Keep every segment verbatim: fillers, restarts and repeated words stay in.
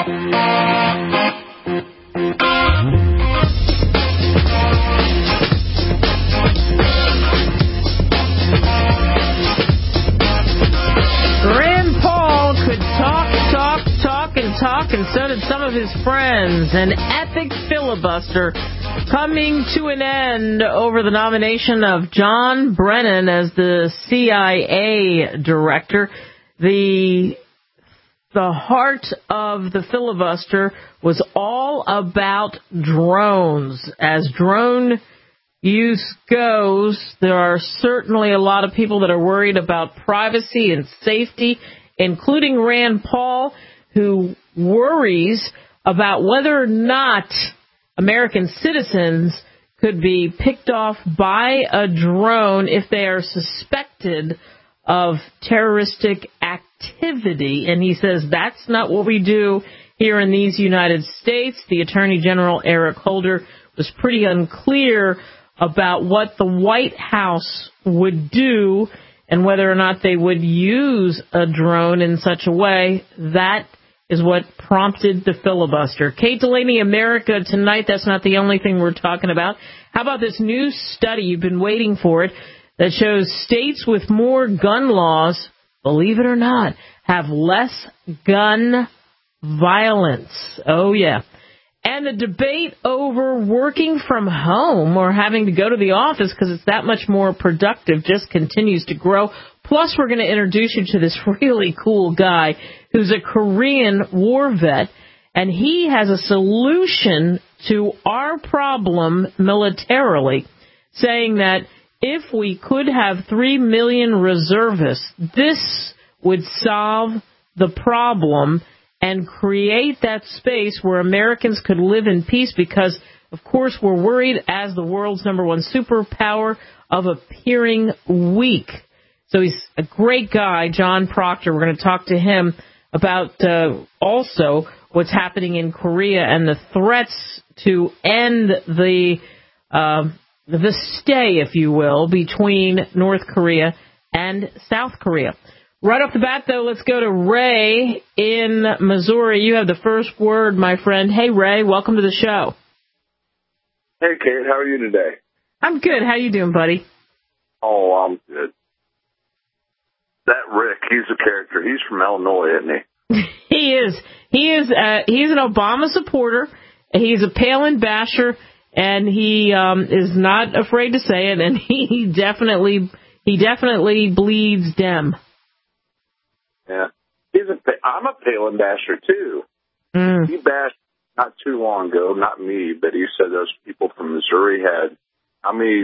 Talk, and so did some of his friends. An epic filibuster coming to an end over the nomination of John Brennan as the C I A director. The the heart of the filibuster was all about drones. As drone use goes, there are certainly a lot of people that are worried about privacy and safety, including Rand Paul, who worries about whether or not American citizens could be picked off by a drone if they are suspected of terroristic activity. And he says that's not what we do here in these United States. The Attorney General, Eric Holder, was pretty unclear about what the White House would do and whether or not they would use a drone in such a way. That is what prompted the filibuster. Kate Delaney, America Tonight. That's not the only thing we're talking about. How about this new study? You've been waiting for it, that shows states with more gun laws, believe it or not, have less gun violence. Oh, yeah. And the debate over working from home or having to go to the office because it's that much more productive just continues to grow. Plus, we're going to introduce you to this really cool guy who's a Korean war vet, and he has a solution to our problem militarily, saying that if we could have three million reservists, this would solve the problem and create that space where Americans could live in peace because, of course, we're worried as the world's number one superpower of appearing weak. So he's a great guy, John Proctor. We're going to talk to him about uh, also what's happening in Korea and the threats to end the uh, the stay, if you will, between North Korea and South Korea. Right off the bat, though, let's go to Ray in Missouri. You have the first word, my friend. Hey, Ray, welcome to the show. Hey, Kate, how are you today? I'm good. How you doing, buddy? Oh, I'm good. That Rick, he's a character. He's from Illinois, isn't he? He is. He is. Uh, he's an Obama supporter. He's a Palin basher, and he um, is not afraid to say it. And he definitely, he definitely bleeds Dem. Yeah, he's a. I'm a Palin basher too. Mm. He bashed not too long ago, not me, but he said those people from Missouri had how many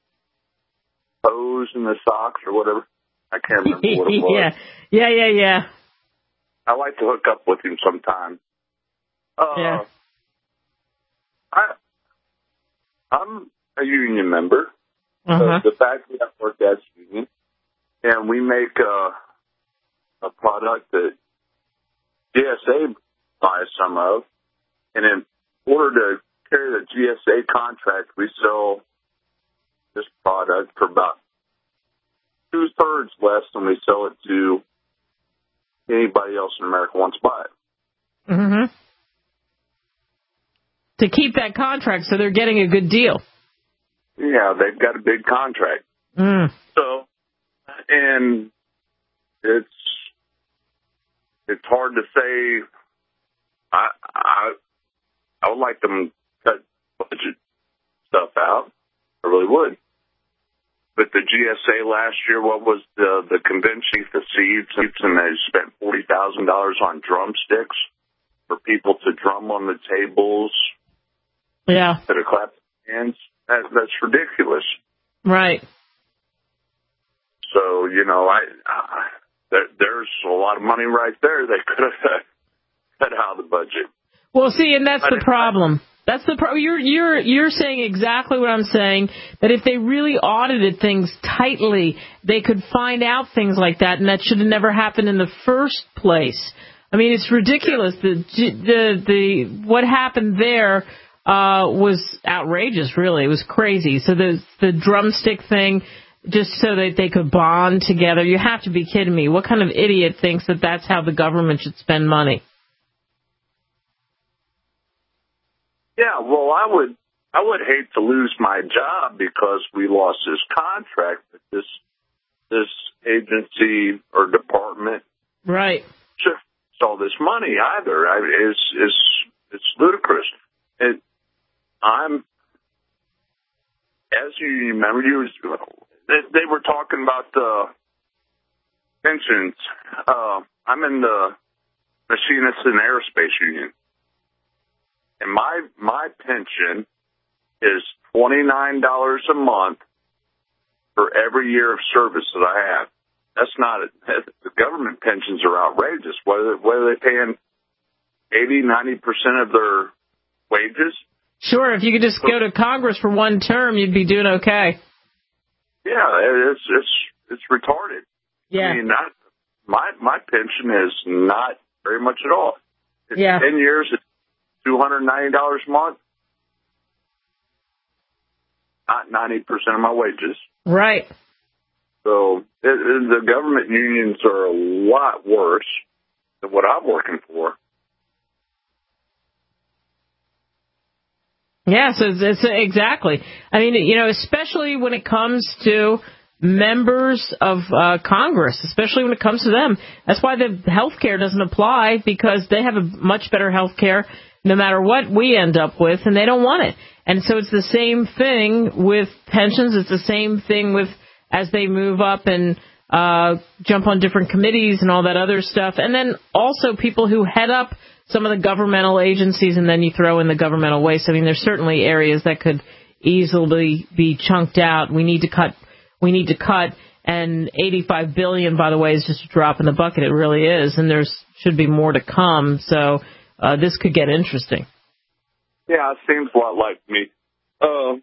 toes in the socks or whatever. I can't remember what it was. yeah, yeah, yeah, yeah. I like to hook up with him sometime. Uh, yeah. I, I'm a union member. Uh-huh. So the factory I work at is union, and we make uh, a product that G S A buys some of, and in order to carry the G S A contract, we sell this product for about two-thirds less than we sell it to anybody else in America wants to buy it. Mm-hmm. To keep that contract, so they're getting a good deal. Yeah, they've got a big contract. Mm. So, and it's it's hard to say. I I I would like them to cut budget stuff out. I really would. But the G S A last year, what was the the convention for seeds, and they spent forty thousand dollars on drumsticks for people to drum on the tables. Yeah. To clap hands. That, that's ridiculous. Right. So, you know, I, I there, there's a lot of money right there they could have cut out of the budget. Well, see, and that's the problem. That's the pro- you're you're you're saying exactly what I'm saying, that if they really audited things tightly, they could find out things like that, and that should have never happened in the first place. I mean, it's ridiculous. The the the what happened there uh was outrageous, really. It was crazy. So the the drumstick thing, just so that they could bond together. You have to be kidding me. What kind of idiot thinks that that's how the government should spend money? well, I would, I would hate to lose my job because we lost this contract with this, this agency or department. Right. Just all this money either. I, it's, it's, it's ludicrous. It, I'm, as you remember, you, they, they were talking about the pensions. Uh, I'm in the Machinists and Aerospace Union. And my my pension is twenty-nine dollars a month for every year of service that I have. That's not, a, the government pensions are outrageous. Whether, whether they're paying eighty, ninety percent of their wages. Sure, if you could just go to Congress for one term, you'd be doing okay. Yeah, it's it's it's retarded. Yeah. I mean, not, my my pension is not very much at all. It's yeah. ten years, it's two hundred ninety dollars a month. Not ninety percent of my wages. Right. So it, it, the government unions are a lot worse than what I'm working for. Yes, it's, it's exactly. I mean, you know, especially when it comes to members of uh, Congress, especially when it comes to them. That's why the health care doesn't apply, because they have a much better health care no matter what we end up with, and they don't want it. And so it's the same thing with pensions. It's the same thing with as they move up and uh, jump on different committees and all that other stuff. And then also people who head up some of the governmental agencies, and then you throw in the governmental waste. I mean, there's certainly areas that could easily be chunked out. We need to cut. We need to cut. And eighty-five billion dollars, by the way, is just a drop in the bucket. It really is. And there should be more to come. So uh, this could get interesting. Yeah, it seems a lot like me. Uh,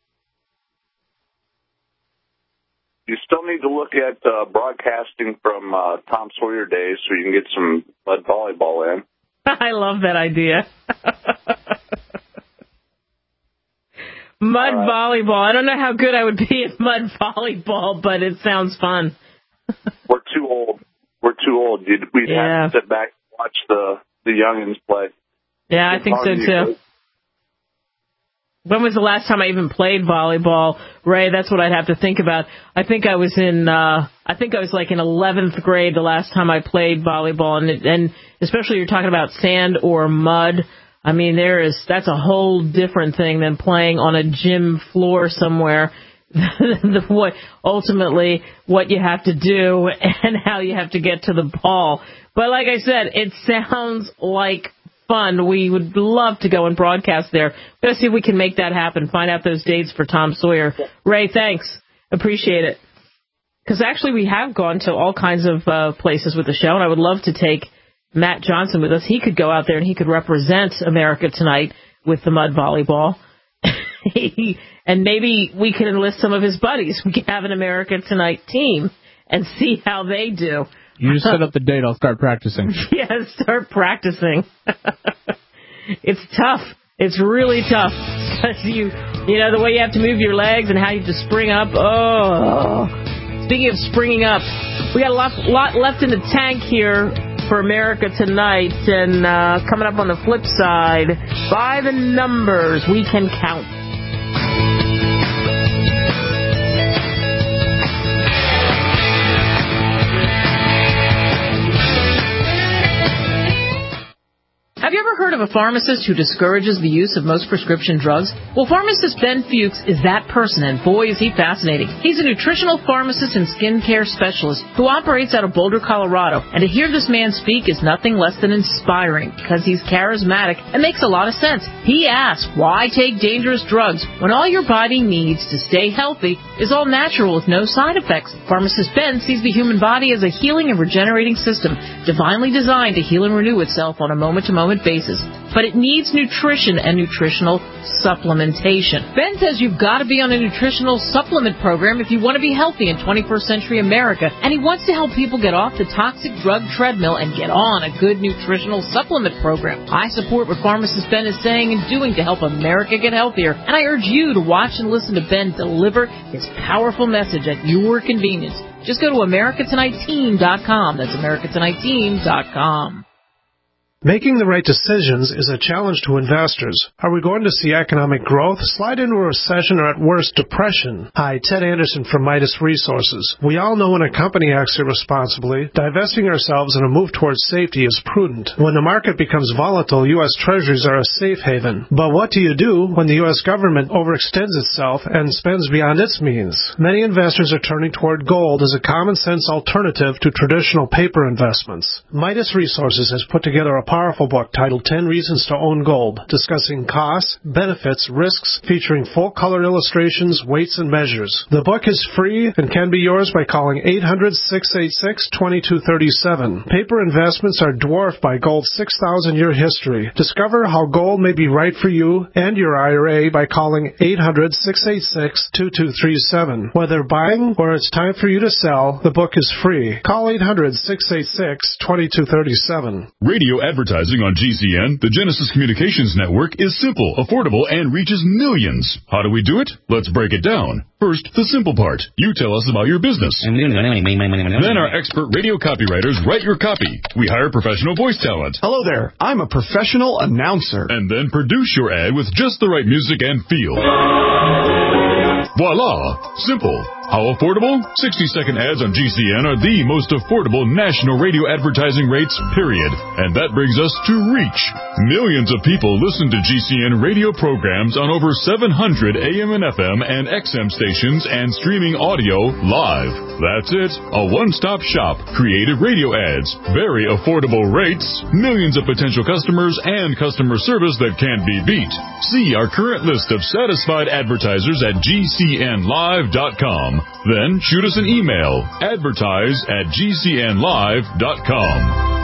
you still need to look at uh, broadcasting from uh, Tom Sawyer days so you can get some mud volleyball in. I love that idea. Mud uh, volleyball. I don't know how good I would be at mud volleyball, but it sounds fun. We're too old. We're too old. We'd yeah. have to sit back and watch the, the youngins play. Yeah, I think so, too. When was the last time I even played volleyball, Ray? That's what I'd have to think about. I think I was in, uh, I think I was like in eleventh grade the last time I played volleyball, and and especially you're talking about sand or mud. I mean, there is that's a whole different thing than playing on a gym floor somewhere. the what ultimately what you have to do and how you have to get to the ball. But like I said, it sounds like fun. We would love to go and broadcast there. We're going to see if we can make that happen. Find out those dates for Tom Sawyer. Ray, thanks. Appreciate it. Because actually we have gone to all kinds of uh, places with the show, and I would love to take Matt Johnson with us. He could go out there and he could represent America Tonight with the mud volleyball. And maybe we could enlist some of his buddies. We could have an America Tonight team and see how they do. You just set up the date. I'll start practicing. Yeah, start practicing. It's tough. It's really tough. you, you know, the way you have to move your legs and how you have to spring up. Oh, speaking of springing up, we got a lot, lot left in the tank here for America Tonight. And uh, coming up on the flip side, by the numbers we can count. Have you ever heard of a pharmacist who discourages the use of most prescription drugs? Well, pharmacist Ben Fuchs is that person, and boy, is he fascinating. He's a nutritional pharmacist and skincare specialist who operates out of Boulder, Colorado. And to hear this man speak is nothing less than inspiring, because he's charismatic and makes a lot of sense. He asks, why take dangerous drugs when all your body needs to stay healthy is all natural with no side effects? Pharmacist Ben sees the human body as a healing and regenerating system, divinely designed to heal and renew itself on a moment-to-moment basis, but it needs nutrition and nutritional supplementation. Ben says you've got to be on a nutritional supplement program if you want to be healthy in twenty-first century America, and he wants to help people get off the toxic drug treadmill and get on a good nutritional supplement program. I support what pharmacist Ben is saying and doing to help America get healthier, and I urge you to watch and listen to Ben deliver his powerful message at your convenience. Just go to America Tonight Team dot com. That's America Tonight Team dot com. Making the right decisions is a challenge to investors. Are we going to see economic growth, slide into a recession, or at worst, depression? Hi, Ted Anderson from Midas Resources. We all know when a company acts irresponsibly, divesting ourselves in a move towards safety is prudent. When the market becomes volatile, U S Treasuries are a safe haven. But what do you do when the U S government overextends itself and spends beyond its means? Many investors are turning toward gold as a common-sense alternative to traditional paper investments. Midas Resources has put together a powerful book titled ten Reasons to Own Gold, discussing costs, benefits, risks, featuring full-color illustrations, weights, and measures. The book is free and can be yours by calling eight hundred, six eight six, two two three seven. Paper investments are dwarfed by gold's six thousand year history. Discover how gold may be right for you and your I R A by calling eight hundred, six eight six, two two three seven. Whether buying or it's time for you to sell, the book is free. Call eight hundred, six eight six, two two three seven. Radio advertising on G C N, the Genesis Communications Network, is simple, affordable, and reaches millions. How do we do it? Let's break it down. First, the simple part. You tell us about your business. Then our expert radio copywriters write your copy. We hire professional voice talent. Hello there. I'm a professional announcer. And then produce your ad with just the right music and feel. Voila! Simple. How affordable? sixty-second ads on G C N are the most affordable national radio advertising rates, period. And that brings us to reach. Millions of people listen to G C N radio programs on over seven hundred A M and F M and X M stations and streaming audio live. That's it. A one-stop shop. Creative radio ads. Very affordable rates. Millions of potential customers and customer service that can't be beat. See our current list of satisfied advertisers at G C N live dot com. Then shoot us an email, advertise at G C N live dot com.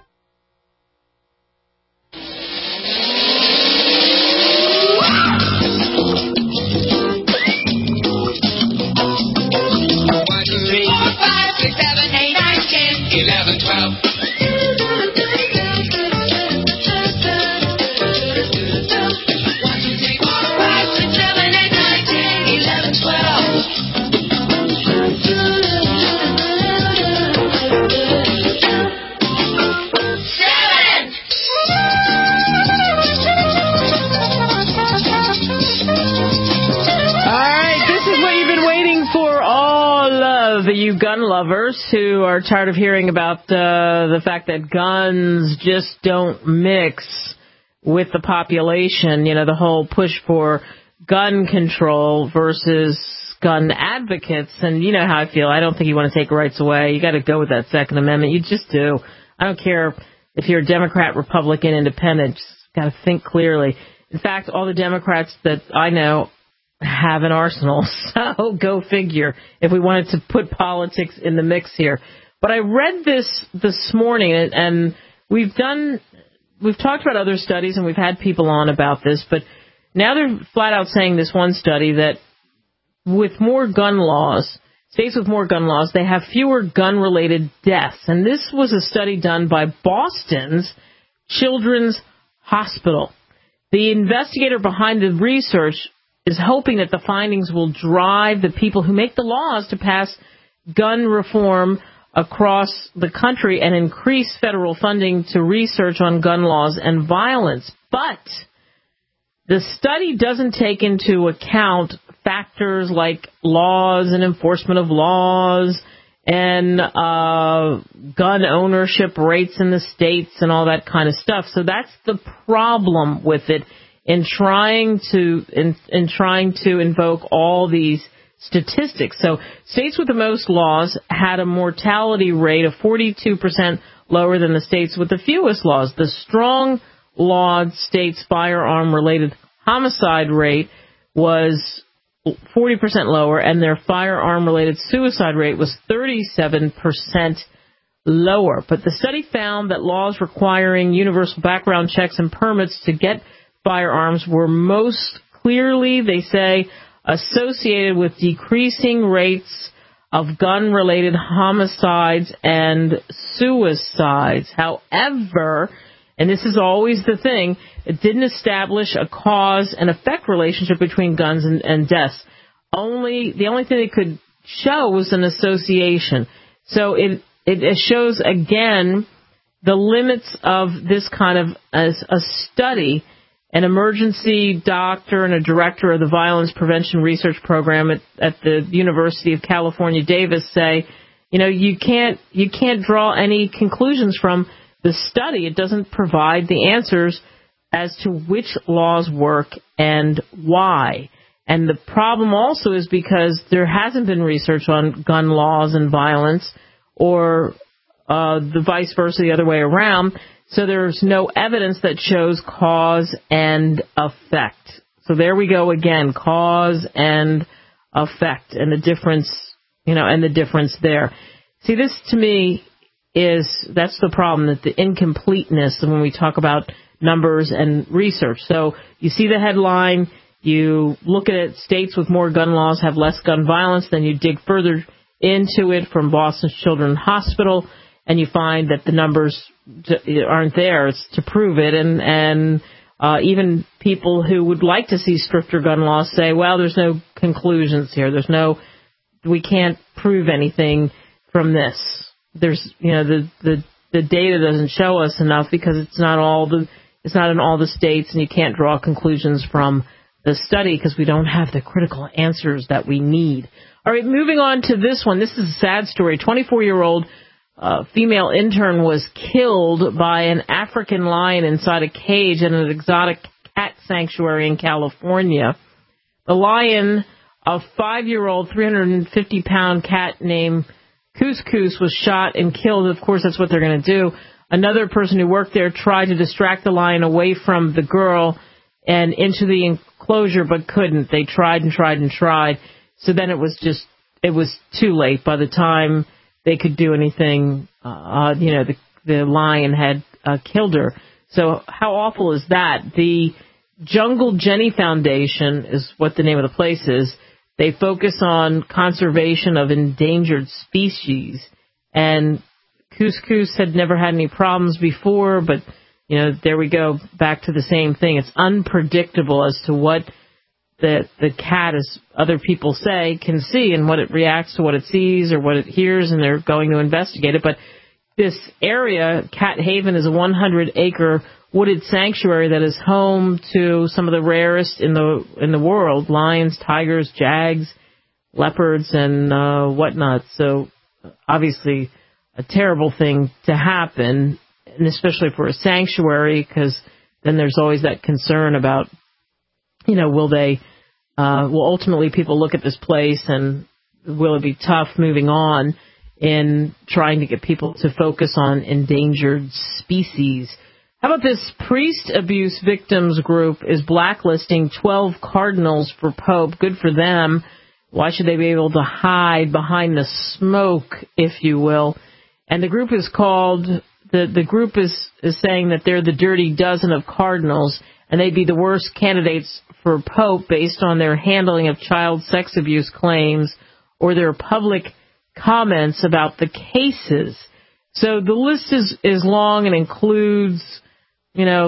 You gun lovers who are tired of hearing about uh, the fact that guns just don't mix with the population, you know, the whole push for gun control versus gun advocates. And you know how I feel. I don't think you want to take rights away. You got to go with that Second Amendment. You just do. I don't care if you're a Democrat, Republican, Independent. Just got to think clearly. In fact, all the Democrats that I know have an arsenal, so go figure if we wanted to put politics in the mix here. But I read this this morning, and we've done, we've talked about other studies, and we've had people on about this, but now they're flat out saying this one study that with more gun laws, states with more gun laws, they have fewer gun-related deaths. And this was a study done by Boston's Children's Hospital. The investigator behind the research is hoping that the findings will drive the people who make the laws to pass gun reform across the country and increase federal funding to research on gun laws and violence. But the study doesn't take into account factors like laws and enforcement of laws and uh, gun ownership rates in the states and all that kind of stuff. So that's the problem with it. In trying to in, in trying to invoke all these statistics. So states with the most laws had a mortality rate of forty-two percent lower than the states with the fewest laws. The strong-lawed states' firearm-related homicide rate was forty percent lower, and their firearm-related suicide rate was thirty-seven percent lower. But the study found that laws requiring universal background checks and permits to get firearms were most clearly, they say, associated with decreasing rates of gun-related homicides and suicides. However, and this is always the thing, it didn't establish a cause and effect relationship between guns and, and deaths. Only the only thing it could show was an association. So it it shows again the limits of this kind of as a study. An emergency doctor and a director of the Violence Prevention Research Program at, at the University of California, Davis, say, you know, you can't you can't draw any conclusions from the study. It doesn't provide the answers as to which laws work and why. And the problem also is because there hasn't been research on gun laws and violence, or uh, the vice versa, the other way around. So there's no evidence that shows cause and effect. So there we go again, cause and effect, and the difference, you know, and the difference there. See, this to me is, that's the problem, that the incompleteness when we talk about numbers and research. So you see the headline, you look at it, states with more gun laws have less gun violence, then you dig further into it from Boston Children's Hospital, and you find that the numbers aren't there to prove it. And, and uh, even people who would like to see stricter gun laws say, well, there's no conclusions here. There's no, we can't prove anything from this. There's, you know, the, the, the data doesn't show us enough because it's not all the, it's not in all the states, and you can't draw conclusions from the study because we don't have the critical answers that we need. All right, moving on to this one. This is a sad story. twenty-four-year-old Uh, female intern was killed by an African lion inside a cage at an exotic cat sanctuary in California. The lion, a five-year-old, three hundred fifty pound cat named Couscous, was shot and killed. Of course, that's what they're going to do. Another person who worked there tried to distract the lion away from the girl and into the enclosure, but couldn't. They tried and tried and tried. So then it was just, it was too late by the time they could do anything. Uh, you know, the, the lion had uh, killed her. So how awful is that? The Jungle Jenny Foundation is what the name of the place is. They focus on conservation of endangered species. And Couscous had never had any problems before, but, you know, there we go, back to the same thing. It's unpredictable as to what the the cat, as other people say, can see and what it reacts to what it sees or what it hears, and they're going to investigate it. But this area, Cat Haven, is a one hundred acre wooded sanctuary that is home to some of the rarest in the in the world: lions, tigers, jags, leopards, and uh, whatnot. So obviously a terrible thing to happen, and especially for a sanctuary, because then there's always that concern about, you know, will they, uh, will ultimately people look at this place and will it be tough moving on in trying to get people to focus on endangered species? How about this? Priest abuse victims group is blacklisting twelve cardinals for Pope. Good for them. Why should they be able to hide behind the smoke, if you will? And the group is called, the, the group is, is saying that they're the dirty dozen of cardinals, and they'd be the worst candidates for Pope based on their handling of child sex abuse claims or their public comments about the cases. So the list is, is long and includes, you know,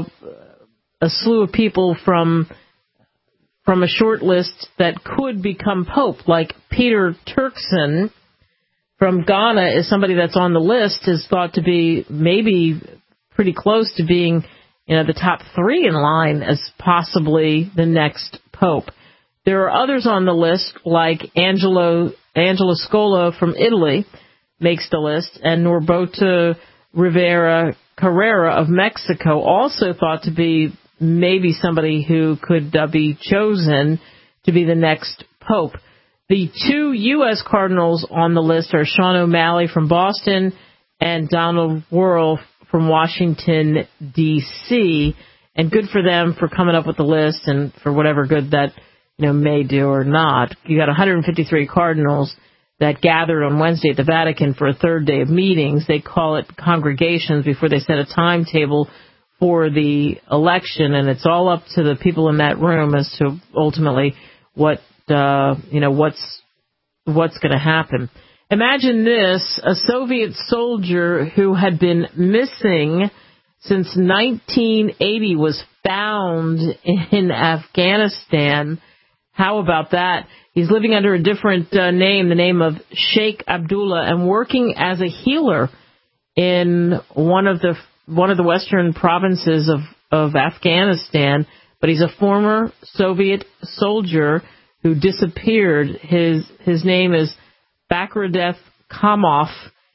a slew of people from from a short list that could become Pope, like Peter Turkson from Ghana is somebody that's on the list, is thought to be maybe pretty close to being, you know, the top three in line as possibly the next Pope. There are others on the list, like Angelo Angelo Scola from Italy makes the list, and Norberto Rivera Carrera of Mexico, also thought to be maybe somebody who could uh, be chosen to be the next Pope. The two U S cardinals on the list are Sean O'Malley from Boston and Donald Wuerl from Washington, D C, and good for them for coming up with the list and for whatever good that, you know, may do or not. You got one hundred fifty-three cardinals that gathered on Wednesday at the Vatican for a third day of meetings. They call it congregations before they set a timetable for the election, and it's all up to the people in that room as to ultimately what, uh, you know, what's what's going to happen. Imagine this: a Soviet soldier who had been missing since nineteen eighty was found in Afghanistan. How about that? He's living under a different uh, name, the name of Sheikh Abdullah, and working as a healer in one of the one of the western provinces of, of Afghanistan, but he's a former Soviet soldier who disappeared. His his name is Bakradev Kamov,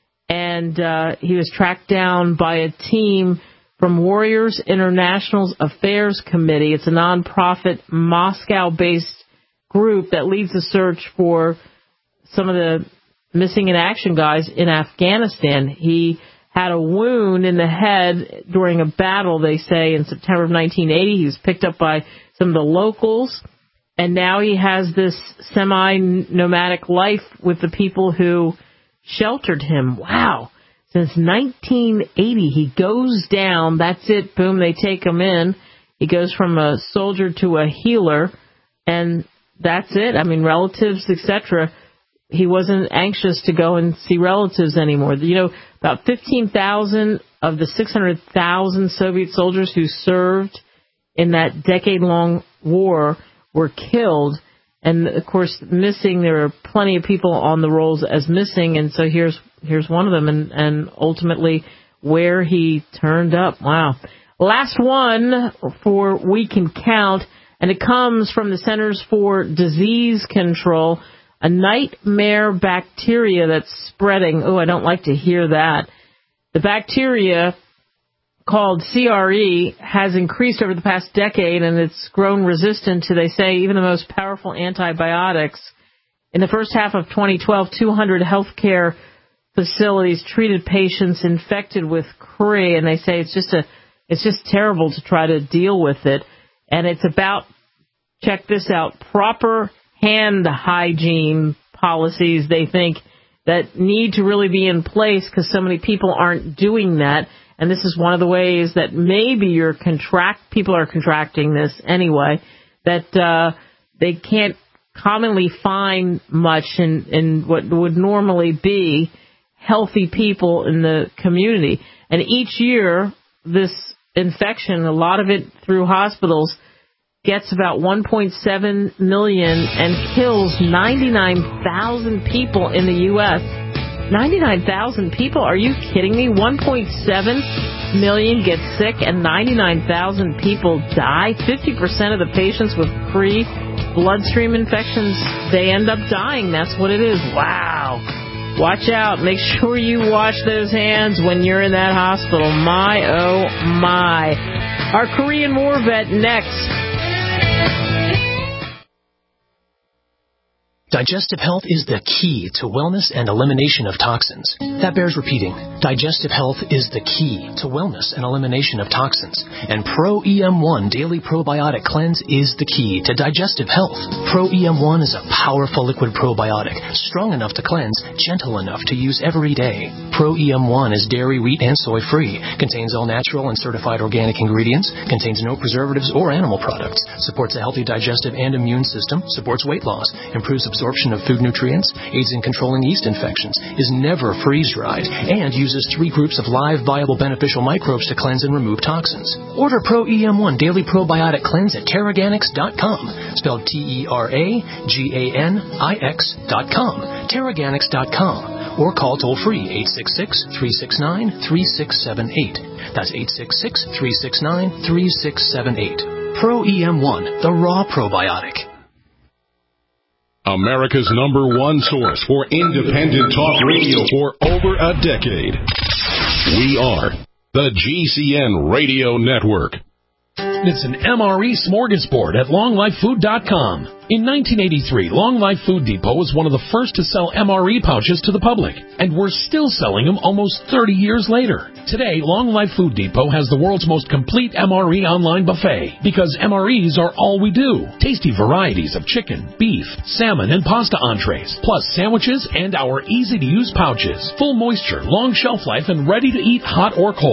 and uh, he was tracked down by a team from Warriors International Affairs Committee. It's a nonprofit Moscow-based group that leads the search for some of the missing in action guys in Afghanistan. He had a wound in the head during a battle, they say, in September of nineteen eighty. He was picked up by some of the locals, and now he has this semi-nomadic life with the people who sheltered him. Wow. Since nineteen eighty, he goes down. That's it. Boom, they take him in. He goes from a soldier to a healer, and that's it. I mean, relatives, et cetera. He wasn't anxious to go and see relatives anymore. You know, about fifteen thousand of the six hundred thousand Soviet soldiers who served in that decade-long war were killed. And, of course, missing, there are plenty of people on the rolls as missing, and so here's here's one of them, and, and ultimately where he turned up. Wow. Last one for We Can Count, and it comes from the Centers for Disease Control, a nightmare bacteria that's spreading. Oh, I don't like to hear that. The bacteria called C R E has increased over the past decade, and it's grown resistant to, they say, even the most powerful antibiotics. In the first half of twenty twelve, two hundred healthcare facilities treated patients infected with C R E, and they say it's just a, it's just terrible to try to deal with it. And it's about, check this out, proper hand hygiene policies, they think, that need to really be in place because so many people aren't doing that. And this is one of the ways that maybe you're contract people are contracting this anyway, that uh, they can't commonly find much in, in what would normally be healthy people in the community. And each year, this infection, a lot of it through hospitals, gets about one point seven million and kills ninety-nine thousand people in the U S ninety-nine thousand people? Are you kidding me? one point seven million get sick and ninety-nine thousand people die. fifty percent of the patients with pre bloodstream infections, they end up dying. That's what it is. Wow. Watch out. Make sure you wash those hands when you're in that hospital. My, oh, my. Our Korean War vet next. Digestive health is the key to wellness and elimination of toxins. That bears repeating. Digestive health is the key to wellness and elimination of toxins. And Pro E M one Daily Probiotic Cleanse is the key to digestive health. Pro E M one is a powerful liquid probiotic, strong enough to cleanse, gentle enough to use every day. Pro E M one is dairy, wheat, and soy free, contains all natural and certified organic ingredients, contains no preservatives or animal products, supports a healthy digestive and immune system, supports weight loss, improves absorption absorption of food nutrients, aids in controlling yeast infections, is never freeze-dried, and uses three groups of live, viable, beneficial microbes to cleanse and remove toxins. Order Pro E M one Daily Probiotic Cleanse at Terraganix dot com, spelled T E R A G A N I X dot com, Terraganix dot com, or call toll-free eight six six, three six nine, three six seven eight. That's eight six six, three six nine, three six seven eight. Pro E M one, the raw probiotic. America's number one source for independent talk radio for over a decade. We are the G C N Radio Network. It's an M R E smorgasbord at long life food dot com. In nineteen eighty-three, Long Life Food Depot was one of the first to sell M R E pouches to the public, and we're still selling them almost thirty years later. Today, Long Life Food Depot has the world's most complete M R E online buffet, because M R Es are all we do. Tasty varieties of chicken, beef, salmon, and pasta entrees, plus sandwiches and our easy-to-use pouches. Full moisture, long shelf life, and ready to eat hot or cold.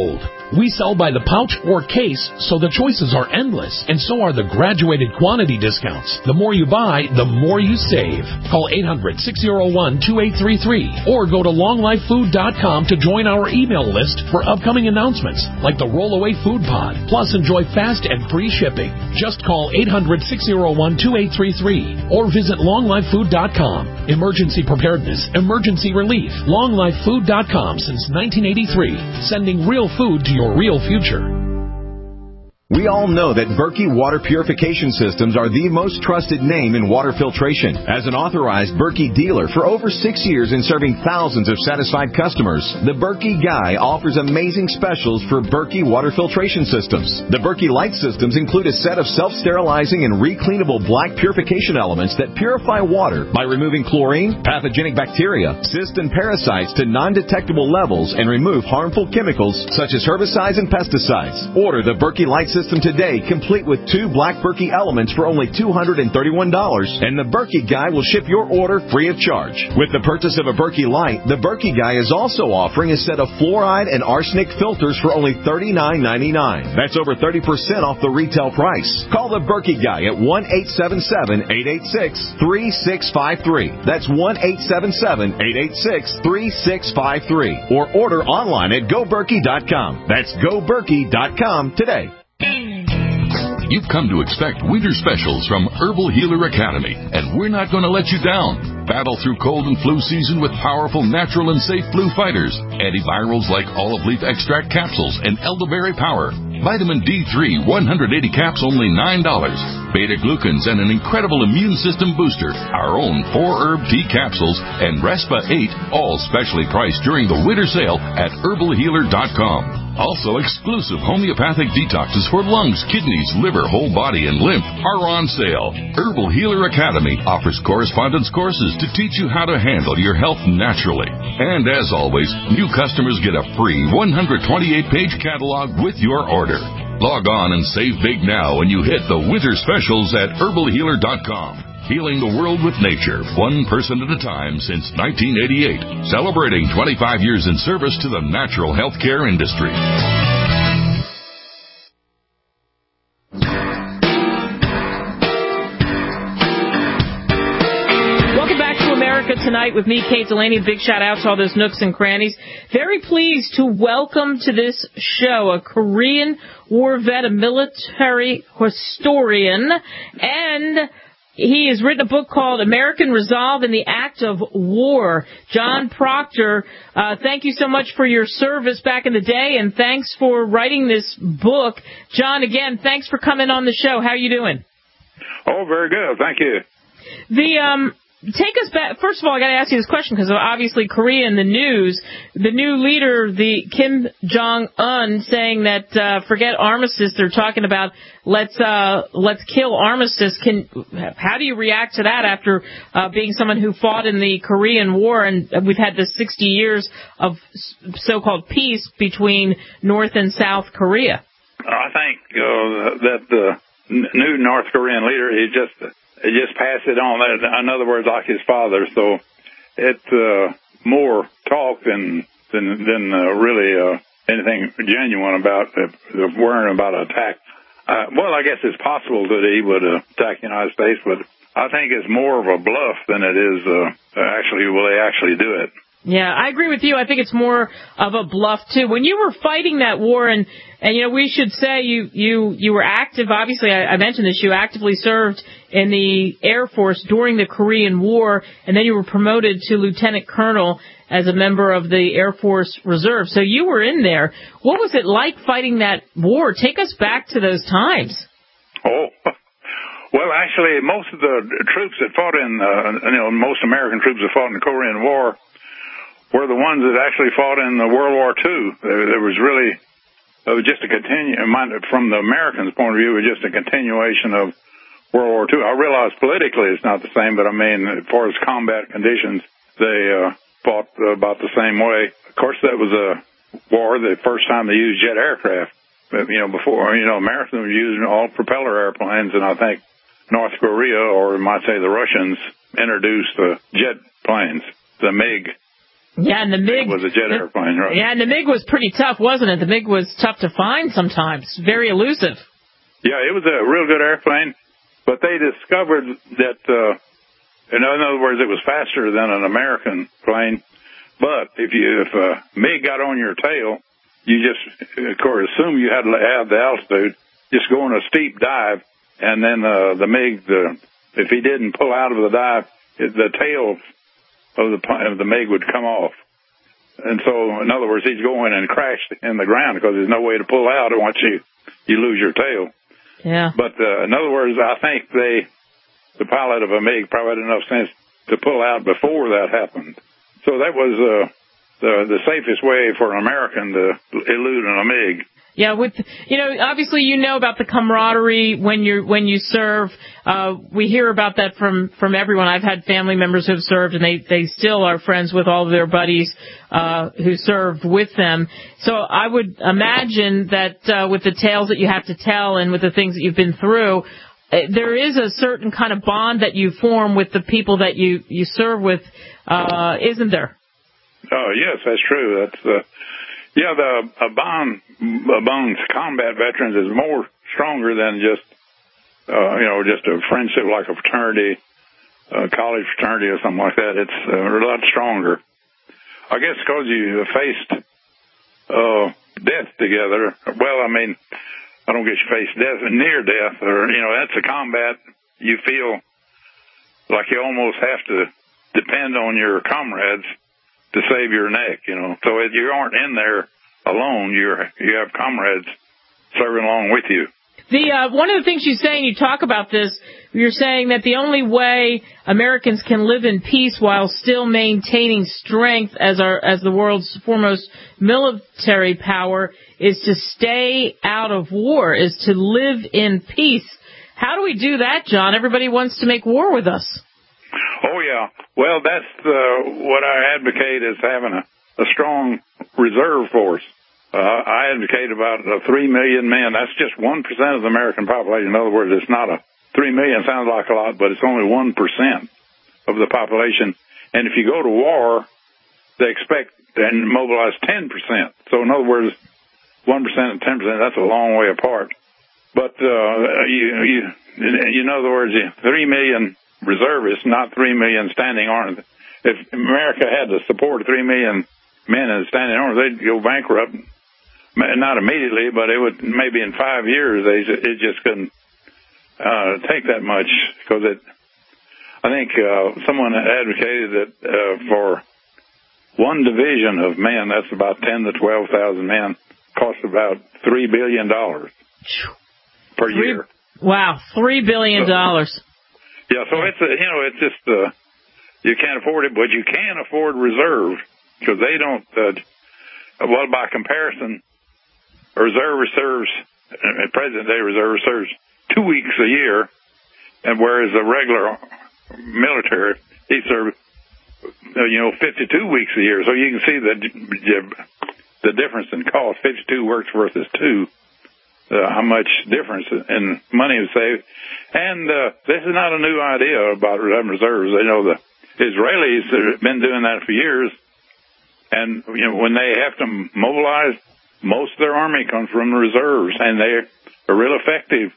We sell by the pouch or case, so the choices are endless, and so are the graduated quantity discounts. The more you buy, the more you save. Call eight hundred, six oh one, two eight three three or go to long life food dot com to join our email list for upcoming announcements like the Rollaway Food Pod. Plus, enjoy fast and free shipping. Just call eight hundred, six oh one, two eight three three or visit long life food dot com. Emergency preparedness, emergency relief. long life food dot com since nineteen eighty-three, sending real food to your real future. We all know that Berkey Water Purification Systems are the most trusted name in water filtration. As an authorized Berkey dealer for over six years and serving thousands of satisfied customers, the Berkey Guy offers amazing specials for Berkey Water Filtration Systems. The Berkey Light Systems include a set of self-sterilizing and recleanable black purification elements that purify water by removing chlorine, pathogenic bacteria, cysts, and parasites to non-detectable levels and remove harmful chemicals such as herbicides and pesticides. Order the Berkey Light Systems System today, complete with two black Berkey elements for only two hundred thirty-one dollars, and the Berkey Guy will ship your order free of charge. With the purchase of a Berkey Light, the Berkey Guy is also offering a set of fluoride and arsenic filters for only thirty-nine ninety-nine. That's over thirty percent off the retail price. Call the Berkey Guy at one eight seven seven, eight eight six, three six five three. That's one eight seven seven, eight eight six, three six five three. Or order online at go berkey dot com. That's go berkey dot com today. You've come to expect winter specials from Herbal Healer Academy, and we're not going to let you down. Battle through cold and flu season with powerful, natural, and safe flu fighters. Antivirals like olive leaf extract capsules and elderberry power. Vitamin D three, one hundred eighty caps, only nine dollars. Beta-glucans and an incredible immune system booster. Our own four-herb tea capsules and Respa eight, all specially priced during the winter sale at herbal healer dot com. Also, exclusive homeopathic detoxes for lungs, kidneys, liver, whole body, and lymph are on sale. Herbal Healer Academy offers correspondence courses to teach you how to handle your health naturally. And as always, new customers get a free one hundred twenty-eight page catalog with your order. Log on and save big now when you hit the winter specials at herbal healer dot com. Healing the world with nature, one person at a time since nineteen eighty-eight. Celebrating twenty-five years in service to the natural healthcare industry. Welcome back to America Tonight with me, Kate Delaney. Big shout out to all those nooks and crannies. Very pleased to welcome to this show a Korean War vet, a military historian, and he has written a book called American Resolve in the Act of War. John Proctor, uh, thank you so much for your service back in the day, and thanks for writing this book. John, again, thanks for coming on the show. How are you doing? Oh, very good. Thank you. The um, take us back. First of all, I got to ask you this question because obviously Korea in the news. The new leader, the Kim Jong-un, saying that uh, forget armistice. They're talking about let's uh, let's kill armistice. Can how do you react to that after uh, being someone who fought in the Korean War, and we've had the sixty years of so-called peace between North and South Korea? I think uh, that the new North Korean leader, he just he just passed it on. In other words, like his father. So it's uh, more talk than than than uh, really uh, anything genuine about uh, worrying about an attack. Uh, well, I guess it's possible that he would uh, attack the United States, but I think it's more of a bluff than it is uh, actually will they actually do it. Yeah, I agree with you. I think it's more of a bluff too. When you were fighting that war, and and you know, we should say you you you were active. Obviously, I, I mentioned this. You actively served in the Air Force during the Korean War, and then you were promoted to lieutenant colonel as a member of the Air Force Reserve. So you were in there. What was it like fighting that war? Take us back to those times. Oh, well, actually, most of the troops that fought in, uh, you know, most American troops that fought in the Korean War were the ones that actually fought in the World War Two. There, there was really it was just a continue from the Americans' point of view. It was just a continuation of World War Two. I realize politically it's not the same, but I mean, as far as combat conditions, they uh, fought about the same way. Of course, that was a war the first time they used jet aircraft. But, you know, before, you know, Americans were using all propeller airplanes, and I think North Korea, or you might say the Russians, introduced the jet planes, the MiG Yeah, and the MiG was a jet airplane, right? Yeah, and the MiG was pretty tough, wasn't it? The MiG was tough to find sometimes, very elusive. Yeah, it was a real good airplane, but they discovered that, uh, in other words, it was faster than an American plane. But if you if a MiG got on your tail, you just, of course, assume you had to have the altitude. Just go on a steep dive, and then uh, the MiG, the, if he didn't pull out of the dive, the tail of the of the MiG would come off. And so, in other words, he's going and crashed in the ground because there's no way to pull out once you you lose your tail. Yeah. But uh, in other words, I think they, the pilot of a MiG, probably had enough sense to pull out before that happened. So that was uh, the the safest way for an American to elude in a MiG. Yeah, with you know, obviously you know about the camaraderie when you when you serve. Uh, we hear about that from, from everyone. I've had family members who have served, and they, they still are friends with all of their buddies uh, who served with them. So I would imagine that uh, with the tales that you have to tell and with the things that you've been through, there is a certain kind of bond that you form with the people that you, you serve with, uh, isn't there? Oh, yes, that's true. That's uh, yeah, the a bond among combat veterans is more stronger than just uh, you know just a friendship like a fraternity, a college fraternity or something like that. It's uh, a lot stronger. I guess because you faced uh, death together. Well, I mean, I don't get you face death, near death, or you know that's a combat. You feel like you almost have to depend on your comrades to save your neck, you know. So if you aren't in there alone, you're you have comrades serving along with you. The uh, one of the things you say, and you talk about this, you're saying that the only way Americans can live in peace while still maintaining strength as our as the world's foremost military power is to stay out of war, is to live in peace. How do we do that, John? Everybody wants to make war with us. Oh, yeah. Well, that's uh, what I advocate is having a, a strong reserve force. Uh, I advocate about uh, three million men. That's just one percent of the American population. In other words, it's not a three million sounds like a lot, but it's only one percent of the population. And if you go to war, they expect and mobilize ten percent. So in other words, one percent and ten percent, that's a long way apart. But, uh, you, you, in other words, three million reservists, not three million standing armies. If America had to support three million men in standing armies, they'd go bankrupt. Not immediately, but it would maybe in five years. They it just couldn't uh, take that much because it. I think uh, someone advocated that uh, for one division of men, that's about ten to twelve thousand men, costs about three billion dollars per three, year. Wow, three billion dollars. So, yeah, so it's a, you know it's just uh, you can't afford it, but you can afford reserve because they don't. Uh, well, by comparison, a reserve serves a present day reserve serves two weeks a year, and whereas a regular military he serves you know fifty-two weeks a year. So you can see the the difference in cost. fifty-two works versus two. Uh, how much difference in money is saved. And uh, this is not a new idea about having reserves. They know the Israelis have been doing that for years. And you know, when they have to mobilize, most of their army comes from the reserves, and they are real effective.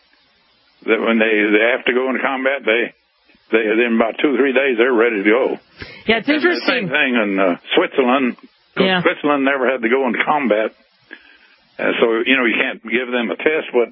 That when they, they have to go into combat, they they in about two or three days they're ready to go. Yeah, it's and interesting. The same thing in uh, Switzerland. Yeah. Switzerland never had to go into combat. Uh, so, you know, you can't give them a test, but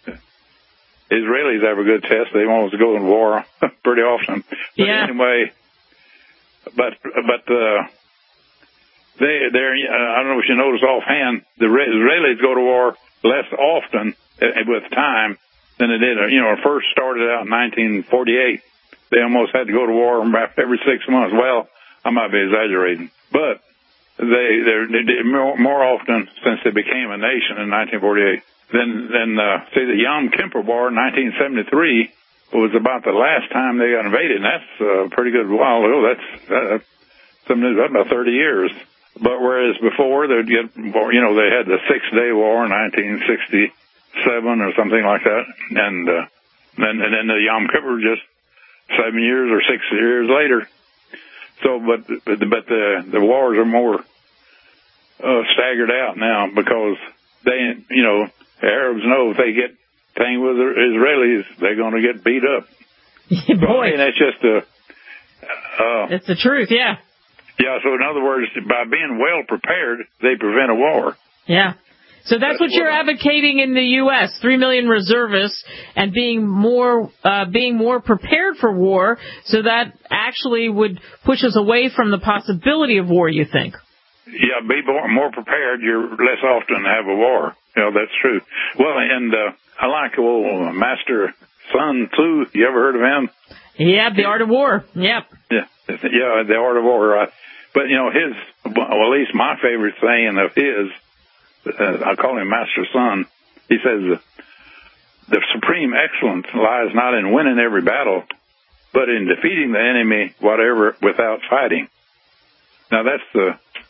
Israelis have a good test. They want to go in war pretty often. But yeah. anyway, but, but, uh, they, they're, uh, I don't know if you notice offhand, the Israelis go to war less often uh, with time than they did. You know, it first started out in nineteen forty-eight. They almost had to go to war every six months. Well, I might be exaggerating, but They they did more, more often since they became a nation in nineteen forty-eight. Then then uh, see the Yom Kippur War in nineteen seventy-three was about the last time they got invaded, and that's a pretty good while ago. That's uh, something that's about thirty years. But whereas before they'd get you know they had the Six Day War in nineteen sixty-seven or something like that, and uh, then and then the Yom Kippur just seven years or six years later. So, but but the the wars are more uh, staggered out now because they, you know, the Arabs know if they get thing with the Israelis, they're going to get beat up. Boy, and that's just a. Uh, it's the truth, yeah. Yeah. So in other words, by being well prepared, they prevent a war. Yeah. So that's what you're advocating in the U S Three million reservists and being more uh, being more prepared for war. So that actually would push us away from the possibility of war. You think? Yeah, be more, more prepared. You're less often to have a war. You know, that's true. Well, and uh, I like old Master Sun Tzu. You ever heard of him? Yeah, The Art of War. Yep. Yeah, yeah, The Art of War. Right. But you know, his well, at least my favorite saying of his. Uh, I call him Master Sun. He says, the supreme excellence lies not in winning every battle, but in defeating the enemy, whatever, without fighting. Now that's the,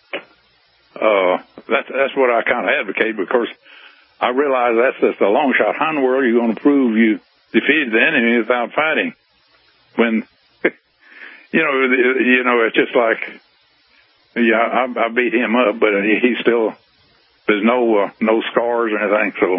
uh, that's, that's what I kind of advocate, because I realize that's just a long shot. How in the world are you going to prove you defeated the enemy without fighting? When, you know, you know, it's just like, yeah, I, I beat him up, but he's still, there's no uh, no scars or anything. So,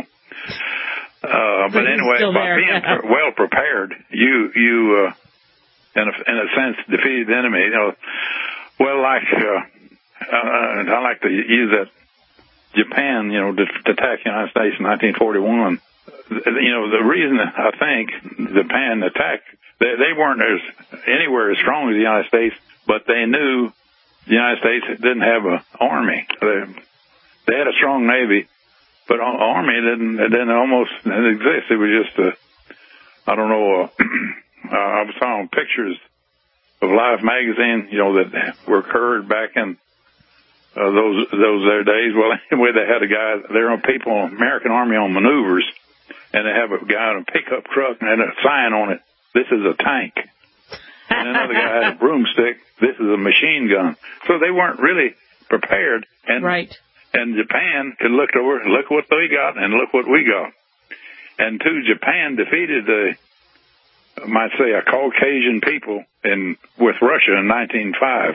uh, but anyway, by being yeah. well prepared, you you uh, in a in a sense defeated the enemy. You know, well, like uh, uh, I like to use that Japan, you know, to, to attack the United States in nineteen forty-one. You know, the reason I think Japan attacked, they, they weren't as anywhere as strong as the United States, but they knew the United States didn't have an army. They, They had a strong Navy, but an army didn't, it didn't almost didn't exist. It was just a, I don't know, uh, uh, I was following pictures of Life magazine, you know, that were occurred back in uh, those those their days. Well, anyway, they had a guy, they're on people, American Army on maneuvers, and they have a guy in a pickup truck and had a sign on it, this is a tank. And another guy had a broomstick, this is a machine gun. So they weren't really prepared. And right. And Japan could look over, look what they got, and look what we got. And two, Japan defeated the, I might say, a Caucasian people in with Russia in nineteen oh five.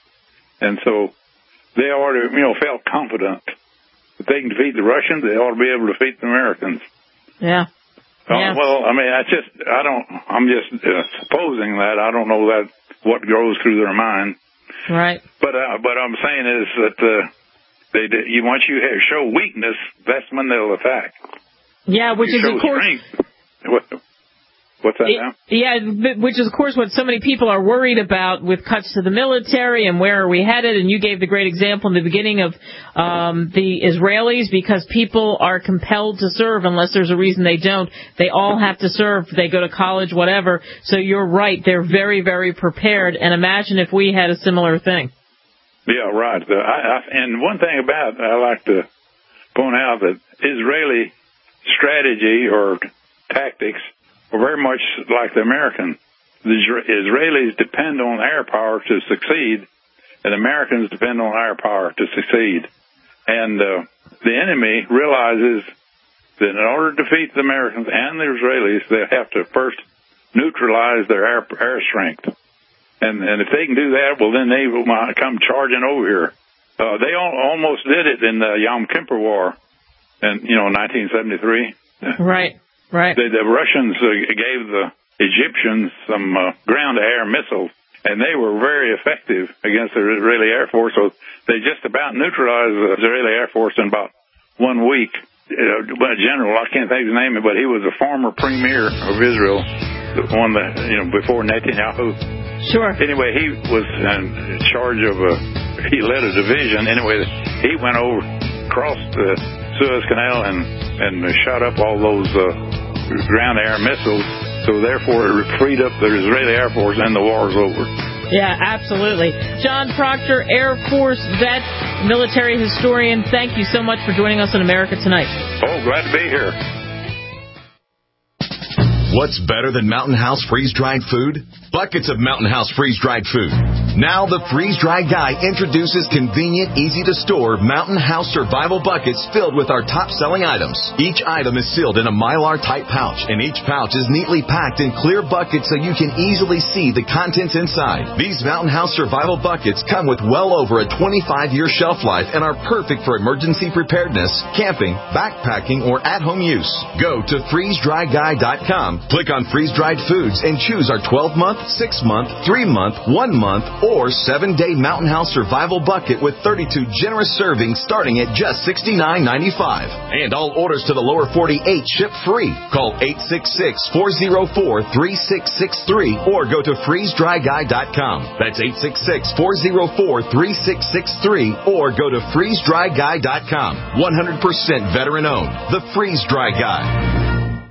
And so they already, you know, felt confident if they can defeat the Russians, they ought to be able to defeat the Americans. Yeah. Uh, yes. Well, I mean, I just, I don't, I'm just uh, supposing that. I don't know that what goes through their mind. Right. But uh, but I'm saying is that. Uh, They do, you once you have, show weakness, that's when they'll attack. Yeah, which you is of course. Strength, what, what's that it, now? Yeah, which is of course what so many people are worried about with cuts to the military and where are we headed. And you gave the great example in the beginning of um, the Israelis, because people are compelled to serve unless there's a reason they don't. They all have to serve. They go to college, whatever. So you're right. They're very, very prepared. And imagine if we had a similar thing. Yeah, right. The, I, I, and one thing about I like to point out that Israeli strategy or tactics are very much like the American. The Israelis depend on air power to succeed, and Americans depend on air power to succeed. And uh, the enemy realizes that in order to defeat the Americans and the Israelis, they have to first neutralize their air, air strength. And, and if they can do that, well, then they will come charging over here. Uh, they all, almost did it in the Yom Kippur War in, you know, nineteen seventy-three. Right, right. The, the Russians uh, gave the Egyptians some uh, ground-to-air missiles, and they were very effective against the Israeli Air Force. So they just about neutralized the Israeli Air Force in about one week. Uh, a general, I can't think of his name, but he was a former premier of Israel, the one that, you know, before Netanyahu. Sure. Anyway, he was in charge of a, he led a division. Anyway, he went over, crossed the Suez Canal and, and shot up all those uh, ground-air missiles. So therefore, it freed up the Israeli Air Force and the war's over. Yeah, absolutely. John Proctor, Air Force vet, military historian, thank you so much for joining us on America Tonight. Oh, glad to be here. What's better than Mountain House freeze-dried food? Buckets of Mountain House freeze-dried food. Now the freeze-dried guy introduces convenient, easy-to-store Mountain House survival buckets filled with our top-selling items. Each item is sealed in a Mylar-type pouch, and each pouch is neatly packed in clear buckets so you can easily see the contents inside. These Mountain House survival buckets come with well over a twenty-five year shelf life and are perfect for emergency preparedness, camping, backpacking, or at-home use. Go to freeze dry guy dot com, click on freeze-dried foods, and choose our twelve month, six month, three month, one month, or seven day Mountain House survival bucket with thirty-two generous servings starting at just sixty-nine ninety-five. And all orders to the lower forty-eight ship free. Call eight six six, four oh four, three six six three or go to freeze dry guy dot com. That's eight six six, four oh four, three six six three or go to freeze dry guy dot com. one hundred percent veteran owned. The Freeze Dry Guy.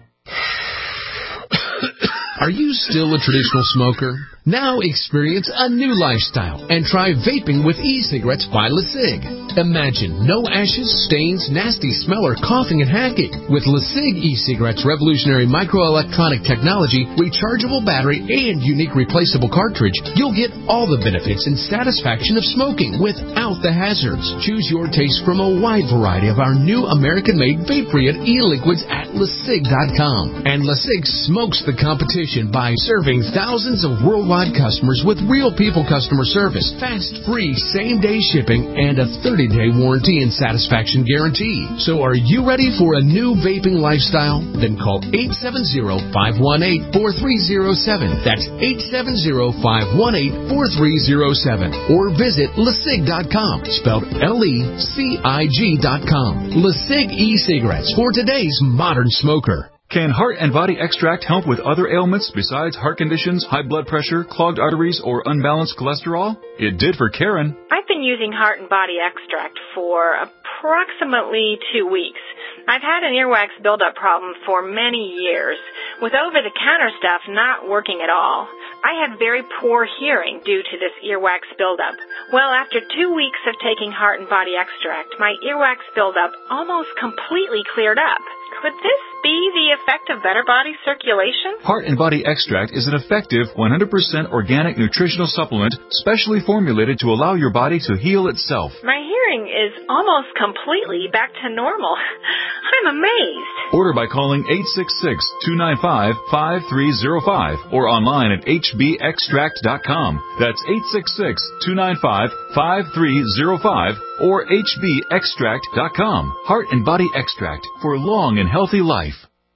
Are you still a traditional smoker? Now experience a new lifestyle and try vaping with e-cigarettes by LeSig. Imagine no ashes, stains, nasty smell, or coughing and hacking. With LeSig e-cigarettes' revolutionary microelectronic technology, rechargeable battery, and unique replaceable cartridge, you'll get all the benefits and satisfaction of smoking without the hazards. Choose your taste from a wide variety of our new American-made vape-free e-liquids at LeSig dot com. And LeSig smokes the competition by serving thousands of worldwide customers with real people customer service, fast, free, same-day shipping, and a thirty day warranty and satisfaction guarantee. So are you ready for a new vaping lifestyle? Then call eight seven zero, five one eight, four three zero seven. That's eight seven zero, five one eight, four three zero seven. Or visit LeSig dot com, spelled L E C I G dot com. LeSig e-cigarettes for today's modern smoker. Can Heart and Body Extract help with other ailments besides heart conditions, high blood pressure, clogged arteries, or unbalanced cholesterol? It did for Karen. I've been using Heart and Body Extract for approximately two weeks. I've had an earwax buildup problem for many years, with over-the-counter stuff not working at all. I had very poor hearing due to this earwax buildup. Well, after two weeks of taking Heart and Body Extract, my earwax buildup almost completely cleared up. Could this be the effect of better body circulation? Heart and Body Extract is an effective one hundred percent organic nutritional supplement specially formulated to allow your body to heal itself. My hearing is almost completely back to normal. I'm amazed. Order by calling eight six six, two nine five, five three zero five or online at h b extract dot com. That's eight six six, two nine five, five three zero five or h b extract dot com. Heart and Body Extract for a long and healthy life.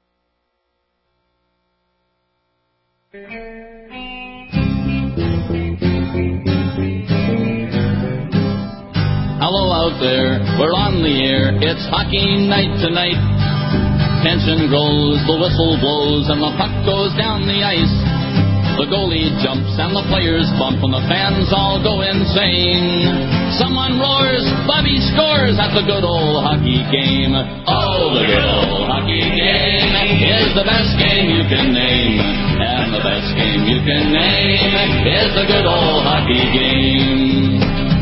Hello out there, we're on the air, it's hockey night tonight. Tension grows, the whistle blows, and the puck goes down the ice. The goalie jumps and the players bump and the fans all go insane. Someone roars, Bobby scores at the good old hockey game. Oh, the good old hockey game is the best game you can name. And the best game you can name is the good old hockey game.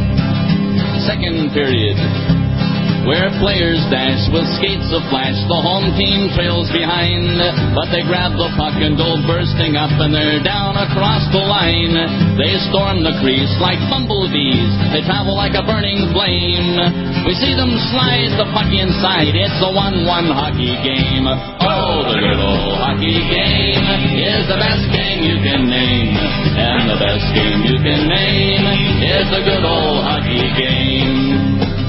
Second period, where players dash with skates aflash. The home team trails behind, but they grab the puck and go bursting up, and they're down across the line. They storm the crease like bumblebees. They travel like a burning flame. We see them slide the puck inside. It's a one one hockey game. Oh, the good old hockey game is the best game you can name. And the best game you can name is the good old hockey game.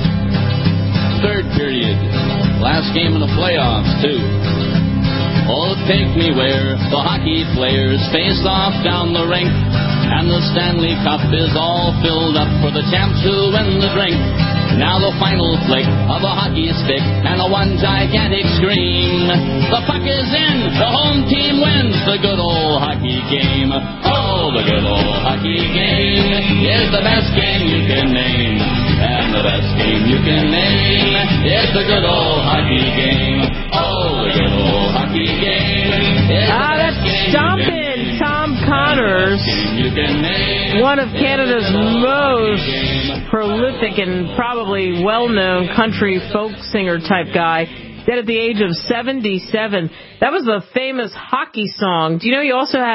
Third period, last game in the playoffs, too. Oh, take me where the hockey players face off down the rink, and the Stanley Cup is all filled up for the champs who win the drink. Now the final flick of a hockey stick and a one gigantic scream. The puck is in, the home team wins the good old hockey game. Oh, the good old hockey game is the best game you can name. And the best game you can name is the good old hockey game. Oh, the good old hockey game is ah, the best game stomping Tom Connors, one of Canada's most prolific and probably well-known country folk singer type guy, dead at the age of seventy-seven. That was a famous hockey song. Do you know he also had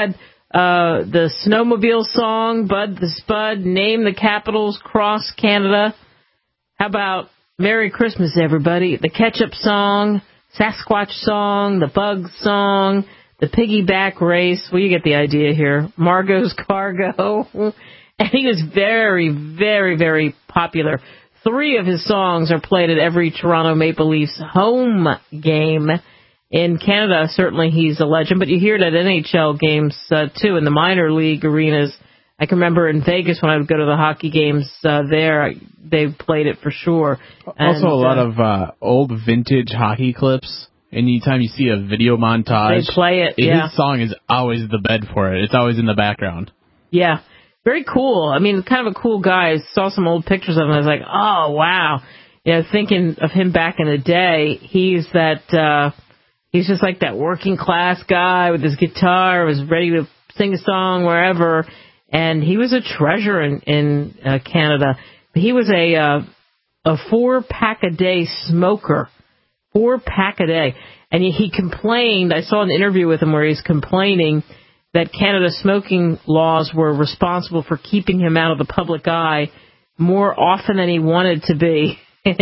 Uh, the snowmobile song, Bud the Spud, Name the Capitals, Cross Canada. How about Merry Christmas, everybody? The Ketchup song, Sasquatch song, the Bugs song, the Piggyback Race. Well, you get the idea here. Margot's Cargo. And he was very, very, very popular. Three of his songs are played at every Toronto Maple Leafs home game. In Canada, certainly he's a legend, but you hear it at N H L games, uh, too, in the minor league arenas. I can remember in Vegas when I would go to the hockey games uh, there, they played it for sure. And, also, a lot uh, of uh, old vintage hockey clips. Anytime you see a video montage, they play it, yeah. His song is always the bed for it. It's always in the background. Yeah, very cool. I mean, kind of a cool guy. I saw some old pictures of him. I was like, oh, wow. You know, thinking of him back in the day, he's that... Uh, He's just like that working class guy with his guitar, was ready to sing a song wherever, and he was a treasure in, in uh, Canada. He was a uh, a four pack a day smoker, four pack a day, and he, he complained. I saw an interview with him where he's complaining that Canada's smoking laws were responsible for keeping him out of the public eye more often than he wanted to be.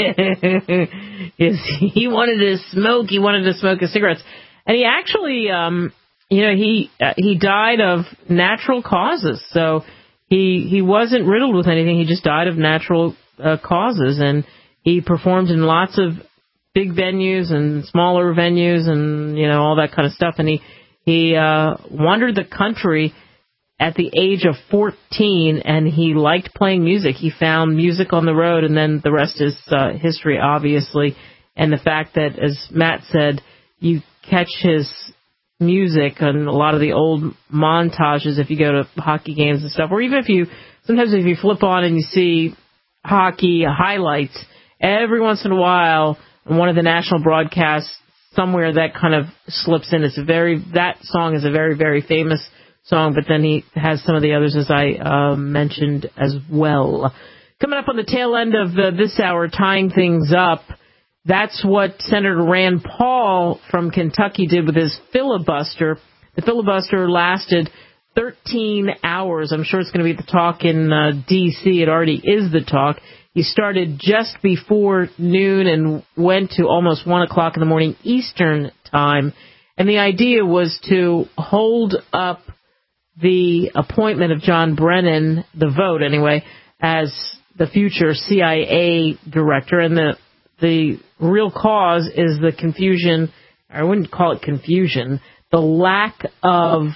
Is he wanted to smoke, he wanted to smoke his cigarettes. And he actually, um, you know, he uh, he died of natural causes. So he he wasn't riddled with anything. He just died of natural uh, causes. And he performed in lots of big venues and smaller venues and, you know, all that kind of stuff. And he, he uh, wandered the country at the age of fourteen, and he liked playing music. He found music on the road, and then the rest is uh, history, obviously. And the fact that, as Matt said, you catch his music on a lot of the old montages if you go to hockey games and stuff, or even if you, sometimes if you flip on and you see hockey highlights, every once in a while, on one of the national broadcasts, somewhere that kind of slips in. It's a very, that song is a very, very famous song, but then he has some of the others, as I uh, mentioned as well. Coming up on the tail end of uh, this hour, tying things up, that's what Senator Rand Paul from Kentucky did with his filibuster. The filibuster lasted thirteen hours. I'm sure it's going to be the talk in uh, D C It already is the talk. He started just before noon and went to almost one o'clock in the morning Eastern time. And the idea was to hold up the appointment of John Brennan, the vote anyway, as the future C I A director. And the the real cause is the confusion, I wouldn't call it confusion, the lack of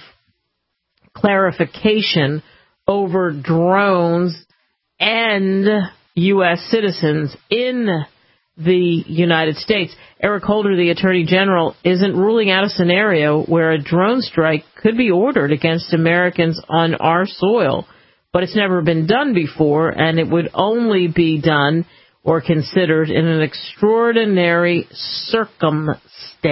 clarification over drones and U S citizens in the United States. Eric Holder, the Attorney General, isn't ruling out a scenario where a drone strike could be ordered against Americans on our soil. But it's never been done before, and it would only be done or considered in an extraordinary circumstance,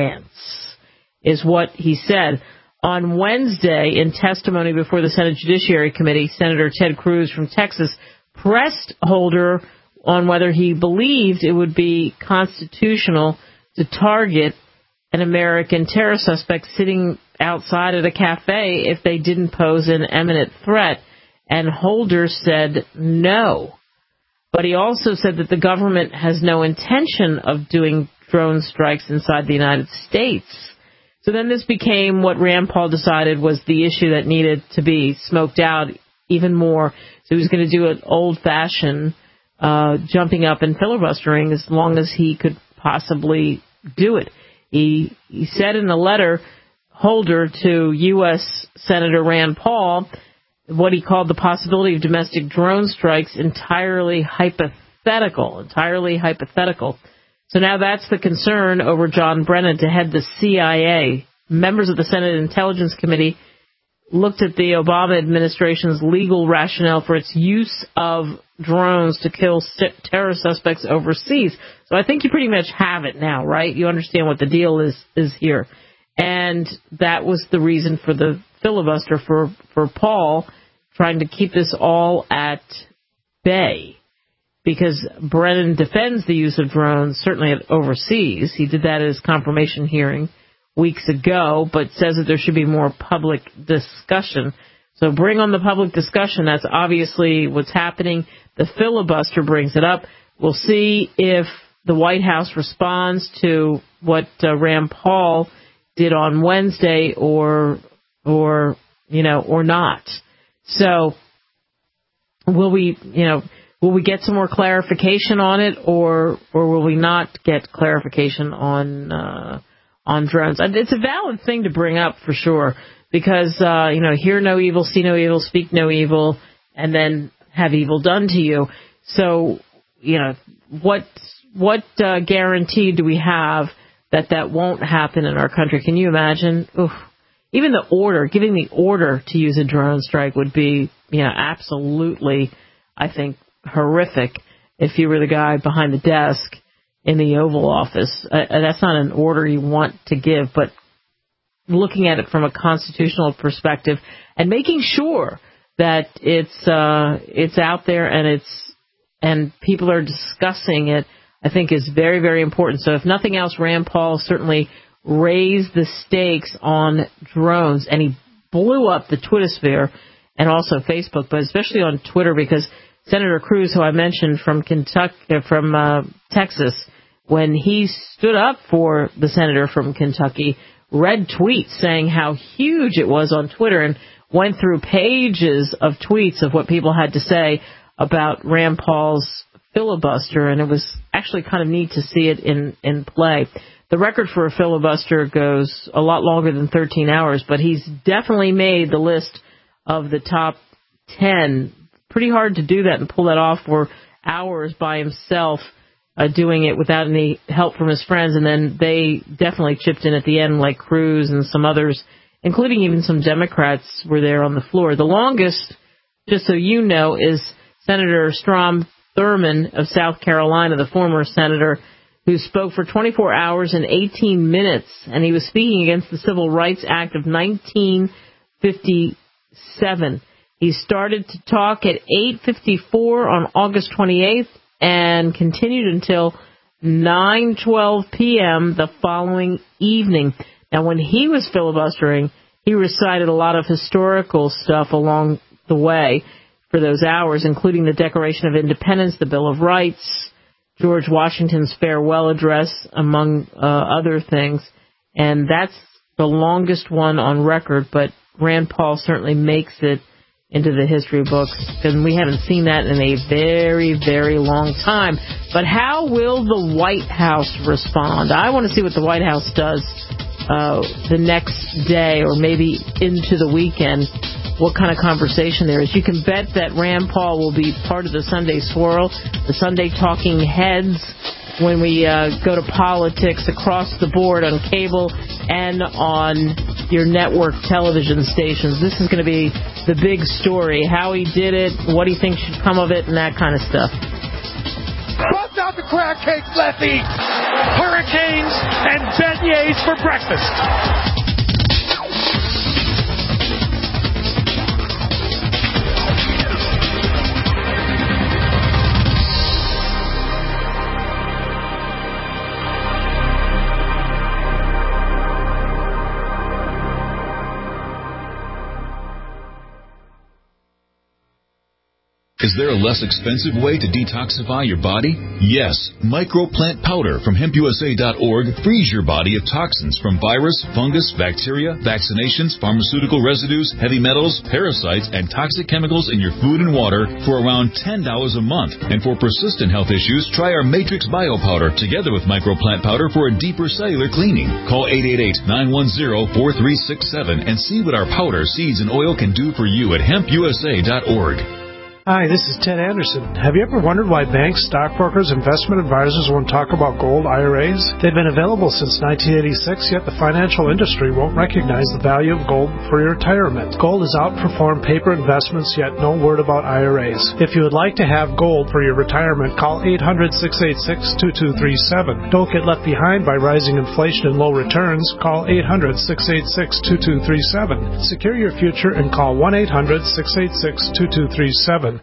is what he said. On Wednesday, in testimony before the Senate Judiciary Committee, Senator Ted Cruz from Texas pressed Holder on whether he believed it would be constitutional to target an American terror suspect sitting outside at a cafe if they didn't pose an imminent threat. And Holder said no. But he also said that the government has no intention of doing drone strikes inside the United States. So then this became what Rand Paul decided was the issue that needed to be smoked out even more. So he was going to do an old-fashioned uh, jumping up and filibustering as long as he could possibly do it. He, he said in a letter, Holder, to U S Senator Rand Paul, what he called the possibility of domestic drone strikes entirely hypothetical, entirely hypothetical. So now that's the concern over John Brennan to head the C I A. Members of the Senate Intelligence Committee looked at the Obama administration's legal rationale for its use of drones to kill terror suspects overseas. So I think you pretty much have it now, right? You understand what the deal is, is here. And that was the reason for the filibuster for, for Paul, trying to keep this all at bay. Because Brennan defends the use of drones, certainly overseas. He did that at his confirmation hearing weeks ago, but says that there should be more public discussion. So bring on the public discussion. That's obviously what's happening. The filibuster brings it up. We'll see if the White House responds to what uh, Rand Paul did on Wednesday, or, or you know, or not. So will we, you know, will we get some more clarification on it, or or will we not get clarification on uh, on drones? It's a valid thing to bring up for sure, because uh, you know, hear no evil, see no evil, speak no evil, and then have evil done to you. So, you know, what what uh, guarantee do we have that that won't happen in our country? Can you imagine? Oof. Even the order, giving the order to use a drone strike would be, you know, absolutely, I think, horrific if you were the guy behind the desk in the Oval Office. Uh, that's not an order you want to give, but looking at it from a constitutional perspective and making sure that it's uh, it's out there and it's and people are discussing it, I think is very, very important. So if nothing else, Rand Paul certainly raised the stakes on drones, and he blew up the Twitter sphere and also Facebook, but especially on Twitter, because Senator Cruz, who I mentioned from Kentucky, from uh, Texas, when he stood up for the senator from Kentucky, read tweets saying how huge it was on Twitter and went through pages of tweets of what people had to say about Rand Paul's filibuster, and it was actually kind of neat to see it in, in play. The record for a filibuster goes a lot longer than thirteen hours, but he's definitely made the list of the top ten. Pretty hard to do that and pull that off for hours by himself, uh, doing it without any help from his friends. And then they definitely chipped in at the end, like Cruz and some others, including even some Democrats were there on the floor. The longest, just so you know, is Senator Strom Thurmond of South Carolina, the former senator, who spoke for twenty-four hours and eighteen minutes, and he was speaking against the Civil Rights Act of nineteen fifty-seven. He started to talk at eight fifty-four on August twenty-eighth and continued until nine twelve p.m. the following evening. Now, when he was filibustering, he recited a lot of historical stuff along the way for those hours, including the Declaration of Independence, the Bill of Rights, George Washington's farewell address, among uh, other things. And that's the longest one on record, but Rand Paul certainly makes it into the history books, because we haven't seen that in a very, very long time. But how will the White House respond? I want to see what the White House does uh, the next day, or maybe into the weekend, what kind of conversation there is. You can bet that Rand Paul will be part of the Sunday swirl, the Sunday talking heads, when we uh, go to politics across the board on cable and on your network television stations. This is going to be the big story, how he did it, what he thinks should come of it, and that kind of stuff. Bust out the crab cakes, let's eat! Hurricanes and beignets for breakfast. Is there a less expensive way to detoxify your body? Yes, Microplant Powder from hemp u s a dot org frees your body of toxins from virus, fungus, bacteria, vaccinations, pharmaceutical residues, heavy metals, parasites, and toxic chemicals in your food and water for around ten dollars a month. And for persistent health issues, try our Matrix Bio Powder together with Microplant Powder for a deeper cellular cleaning. Call eight eight eight, nine one zero, four three six seven and see what our powder, seeds, and oil can do for you at hemp u s a dot org. Hi, this is Ted Anderson. Have you ever wondered why banks, stockbrokers, investment advisors won't talk about gold I R As? They've been available since nineteen eighty-six, yet the financial industry won't recognize the value of gold for your retirement. Gold has outperformed paper investments, yet no word about I R As. If you would like to have gold for your retirement, call eight hundred, six eight six, two two three seven. Don't get left behind by rising inflation and low returns. Call eight hundred, six eight six, two two three seven. Secure your future and call one eight hundred, six eight six, two two three seven.